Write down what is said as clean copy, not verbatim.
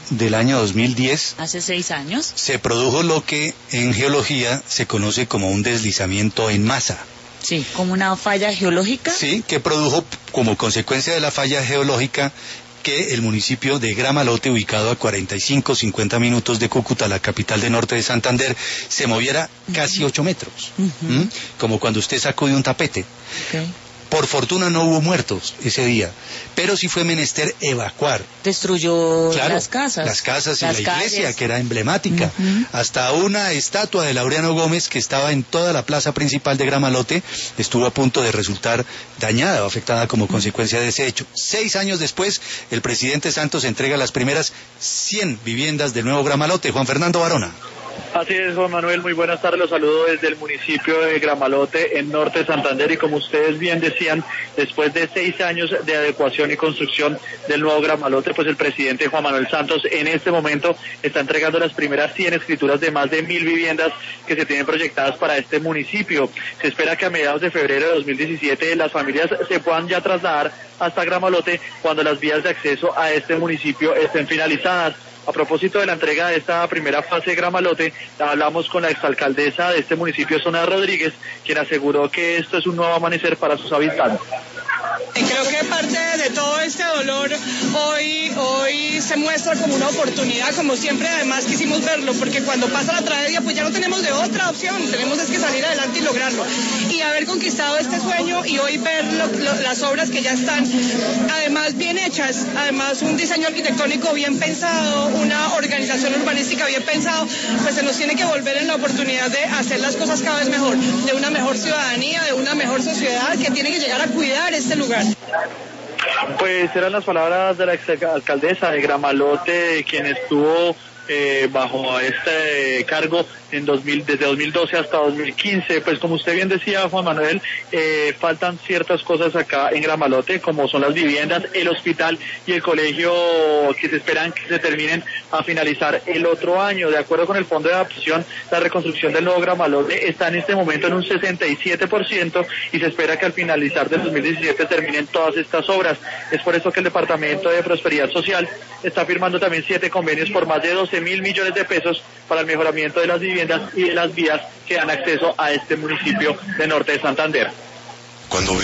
del año 2010. Hace 6 años. Se produjo lo que en geología se conoce como un deslizamiento en masa. Sí, como una falla geológica. Sí, que produjo como consecuencia de la falla geológica que el municipio de Gramalote, ubicado a 45-50 minutos de Cúcuta, la capital de norte de Santander, se moviera casi 8 metros, como cuando usted sacude un tapete. Okay. Por fortuna no hubo muertos ese día, pero sí fue menester evacuar. Destruyó las casas. Las casas y la iglesia, calles, que era emblemática. Hasta una estatua de Laureano Gómez, que estaba en toda la plaza principal de Gramalote, estuvo a punto de resultar dañada o afectada como consecuencia de ese hecho. 6 años después, el presidente Santos entrega las primeras 100 viviendas del nuevo Gramalote. Juan Fernando Barona. Así es, Juan Manuel, muy buenas tardes, los saludo desde el municipio de Gramalote, en norte de Santander, y como ustedes bien decían, después de 6 años de adecuación y construcción del nuevo Gramalote, pues el presidente Juan Manuel Santos en este momento está entregando las primeras 100 escrituras de más de 1000 viviendas que se tienen proyectadas para este municipio. Se espera que a mediados de febrero de 2017 las familias se puedan ya trasladar hasta Gramalote cuando las vías de acceso a este municipio estén finalizadas. A propósito de la entrega de esta primera fase de Gramalote, hablamos con la exalcaldesa de este municipio, Sonia Rodríguez, quien aseguró que esto es un nuevo amanecer para sus habitantes. Creo que parte de todo este dolor hoy se muestra como una oportunidad, como siempre además quisimos verlo, porque cuando pasa la tragedia pues ya no tenemos de otra opción, tenemos es que salir adelante y lograrlo. Y haber conquistado este sueño y hoy ver las obras que ya están, además bien hechas, además un diseño arquitectónico bien pensado, una organización urbanística bien pensado, pues se nos tiene que volver en la oportunidad de hacer las cosas cada vez mejor, de una mejor ciudadanía, de una mejor sociedad que tiene que llegar a cuidar este lugar. Pues eran las palabras de la exalcaldesa de Gramalote, quien estuvo bajo este cargo desde 2012 hasta 2015. Pues como usted bien decía, Juan Manuel, faltan ciertas cosas acá en Gramalote, como son las viviendas, el hospital y el colegio, que se esperan que se terminen a finalizar el otro año. De acuerdo con el Fondo de Adaptación, la reconstrucción del nuevo Gramalote está en este momento en un 67% y se espera que al finalizar del 2017 terminen todas estas obras. Es por eso que el Departamento de Prosperidad Social está firmando también 7 convenios por más de 12.000 millones de pesos para el mejoramiento de las viviendas y de las vías que dan acceso a este municipio de norte de Santander.